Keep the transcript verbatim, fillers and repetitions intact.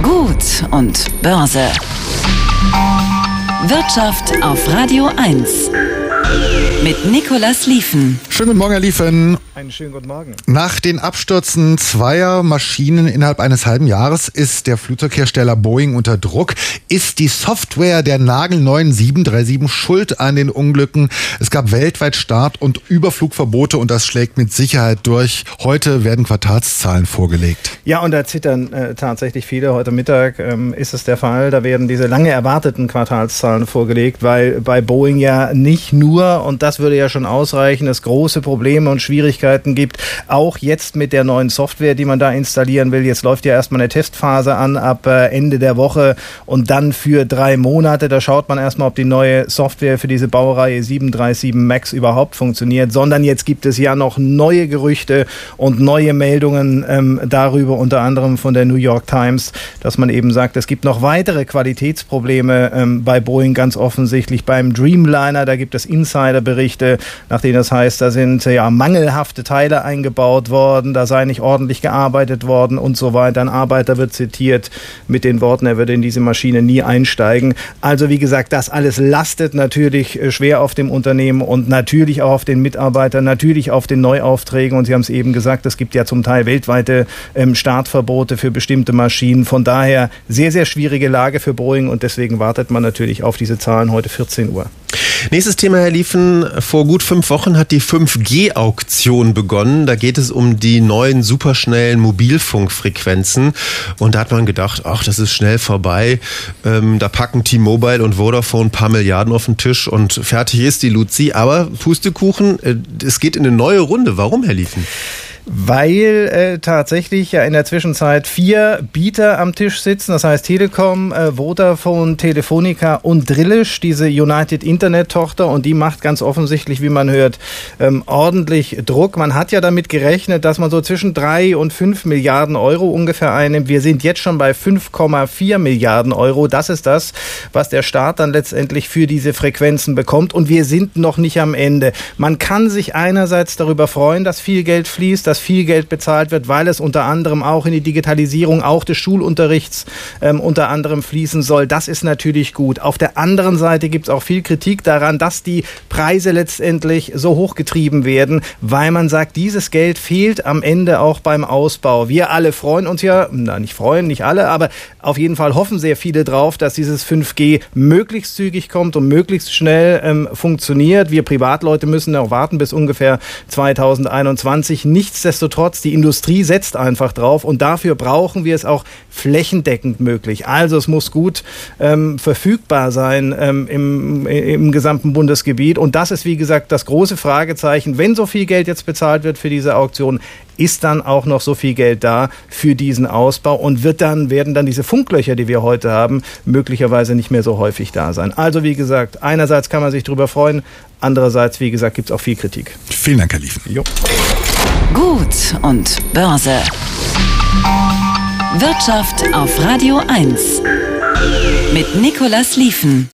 Gut und Börse. Wirtschaft auf Radio eins. Mit Nicolas Lieven. Schönen guten Morgen, Herr Lieven. Einen schönen guten Morgen. Nach den Abstürzen zweier Maschinen innerhalb eines halben Jahres ist der Flugzeughersteller Boeing unter Druck. Ist die Software der nagelneuen sieben drei sieben schuld an den Unglücken? Es gab weltweit Start- und Überflugverbote und das schlägt mit Sicherheit durch. Heute werden Quartalszahlen vorgelegt. Ja, und da zittern äh, tatsächlich viele. Heute Mittag ähm, ist es der Fall. Da werden diese lange erwarteten Quartalszahlen vorgelegt, weil bei Boeing ja nicht nur, und das würde ja schon ausreichen, es große Probleme und Schwierigkeiten gibt, auch jetzt mit der neuen Software, die man da installieren will. Jetzt läuft ja erstmal eine Testphase an ab äh, Ende der Woche und dann für drei Monate. Da schaut man erstmal, ob die neue Software für diese Baureihe sieben drei sieben MAX überhaupt funktioniert, sondern jetzt gibt es ja noch neue Gerüchte und neue Meldungen ähm, darüber, unter anderem von der New York Times, dass man eben sagt, es gibt noch weitere Qualitätsprobleme ähm, bei Boeing, ganz offensichtlich beim Dreamliner. Da gibt es Insiderberichte, nach denen das heißt, da sind ja mangelhafte Teile eingebaut worden, da sei nicht ordentlich gearbeitet worden und so weiter. Ein Arbeiter wird zitiert mit den Worten, er würde in diese Maschine nie einsteigen. Also wie gesagt, das alles lastet natürlich schwer auf dem Unternehmen und natürlich auch auf den Mitarbeitern, natürlich auf den Neuaufträgen. Und Sie haben es eben gesagt, es gibt ja zum Teil weltweite ähm, Startverbote für bestimmte Maschinen. Von daher sehr, sehr schwierige Lage für Boeing und deswegen wartet man natürlich auf diese Zahlen heute vierzehn Uhr. Nächstes Thema, Herr Lieven. Vor gut fünf Wochen hat die fünf G Auktion begonnen. Da geht es um die neuen superschnellen Mobilfunkfrequenzen. Und da hat man gedacht, ach, das ist schnell vorbei. Ähm, da packen T-Mobile und Vodafone ein paar Milliarden auf den Tisch und fertig ist die Luzi. Aber Pustekuchen, äh, es geht in eine neue Runde. Warum, Herr Lieven? Weil äh, tatsächlich ja in der Zwischenzeit vier Bieter am Tisch sitzen, das heißt Telekom, äh, Vodafone, Telefonica und Drillisch, diese United Internet Tochter, und die macht ganz offensichtlich, wie man hört, ähm, ordentlich Druck. Man hat ja damit gerechnet, dass man so zwischen drei und fünf Milliarden Euro ungefähr einnimmt. Wir sind jetzt schon bei fünf Komma vier Milliarden Euro. Das ist das, was der Staat dann letztendlich für diese Frequenzen bekommt, und wir sind noch nicht am Ende. Man kann sich einerseits darüber freuen, dass viel Geld fließt, dass viel Geld bezahlt wird, weil es unter anderem auch in die Digitalisierung auch des Schulunterrichts ähm, unter anderem fließen soll. Das ist natürlich gut. Auf der anderen Seite gibt es auch viel Kritik daran, dass die Preise letztendlich so hochgetrieben werden, weil man sagt, dieses Geld fehlt am Ende auch beim Ausbau. Wir alle freuen uns ja, na nicht freuen, nicht alle, aber auf jeden Fall hoffen sehr viele drauf, dass dieses fünf G möglichst zügig kommt und möglichst schnell ähm, funktioniert. Wir Privatleute müssen noch warten bis ungefähr zweitausendeinundzwanzig. Nichtsdestotrotz, die Industrie setzt einfach drauf und dafür brauchen wir es auch flächendeckend möglich. Also es muss gut ähm, verfügbar sein ähm, im, im gesamten Bundesgebiet, und das ist, wie gesagt, das große Fragezeichen. Wenn so viel Geld jetzt bezahlt wird für diese Auktion, ist dann auch noch so viel Geld da für diesen Ausbau und wird dann, werden dann diese Funklöcher, die wir heute haben, möglicherweise nicht mehr so häufig da sein. Also wie gesagt, einerseits kann man sich darüber freuen, andererseits, wie gesagt, gibt es auch viel Kritik. Vielen Dank, Herr Lieven. Jo. Gut und Börse. Wirtschaft auf Radio eins. Mit Nicolas Lieven.